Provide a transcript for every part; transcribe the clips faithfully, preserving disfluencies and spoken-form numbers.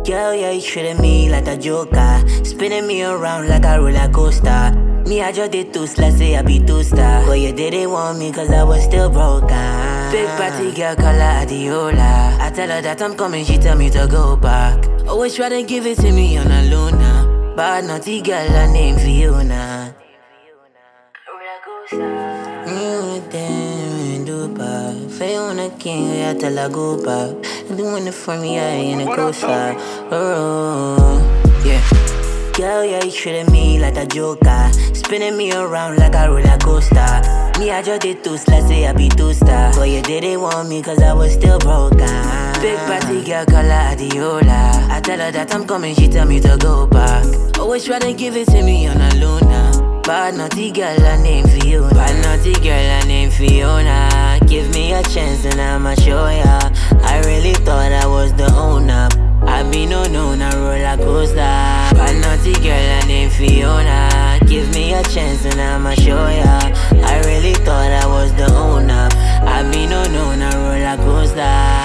Girl, yeah, you treated me like a joker, spinning me around like a roller coaster. Me, I just did two slash say I be two star, but you didn't want me cause I was still broken. Big party girl, call her Adiola. I tell her that I'm coming, she tell me to go back. Always try to give it to me on a Luna. Bad naughty girl, her name Fiona. You damn duper. Fiona King, I tell her go back. Doing it for me, I ain't a coaster. Oh, yeah. Girl, yeah, you treated me like a joker, spinning me around like a roller coaster. Me, I just did two slash say I be two star, but you didn't want me cause I was still broken. Big party girl, call her Adiola. I tell her that I'm coming, she tell me to go back. Always try to give it to me on a Luna. Bad naughty girl, her name Fiona. Bad naughty girl, her name Fiona. Give me a chance and I'ma show ya. I really thought I was the owner. I be no no na roller coaster. Bad naughty girl, her name Fiona. Give me a chance and I'ma show ya. I really thought I was the owner. I be no no na roller coaster.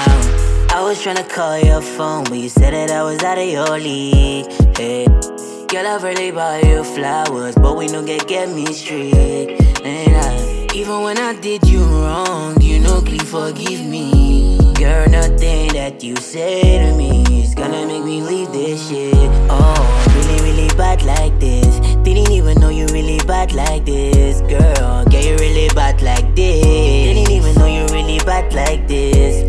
I was tryna call your phone, but you said that I was out of your league. Hey, girl, I've really bought you flowers, but we don't get get me straight. And I, even when I did you wrong, you know, please forgive me. Girl, nothing that you say to me is gonna make me leave this shit. Oh, really, really bad like this. Didn't even know you really bad like this. Girl, yeah, you really bad like this. Didn't even know you really bad like this.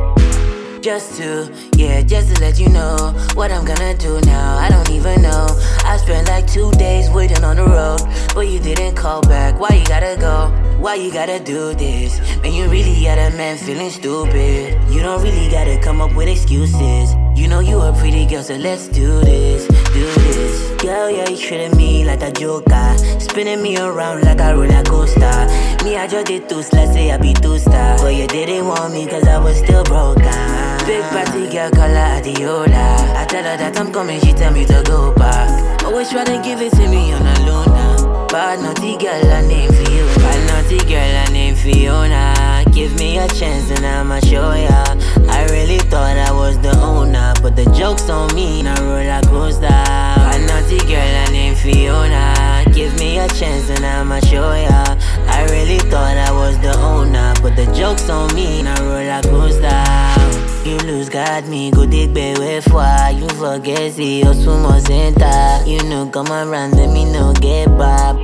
Just to, yeah, just to let you know what I'm gonna do now. I don't even know. I spent like two days waiting on the road, but you didn't call back. Why you gotta go? Why you gotta do this? Man, you really got a man feeling stupid. You don't really gotta come up with excuses. You know you a pretty girl, so let's do this, do this. Girl, yeah, you treated me like a joker, spinning me around like a roller coaster. Me, I just did two slash say I be two star, but you didn't want me cause I was still broken. Big party girl, call her Adiola. I tell her that I'm coming, she tell me to go back. Always try to give it to me on a Luna. Bad naughty girl, her name Fiona. Bad naughty girl, her name Fiona. Give me a chance and I'ma show ya. I really thought I was the owner, but the joke's on me, na roller coaster. Bad naughty girl, her name Fiona. Give me a chance and I'ma show ya. I really thought I was the owner, but the joke's on me, na roller coaster. You lose God, me go dig bed with why. You forget, see, your sumo center. You know, come around, let me know, get bob.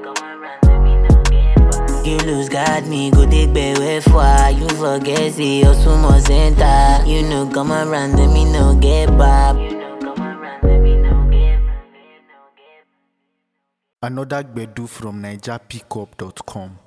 You lose God, me go dig bed with why. You forget, see, your sumo center. You know, come around, let me know, get bob. Another Gbedu from Niger Pickup dot com.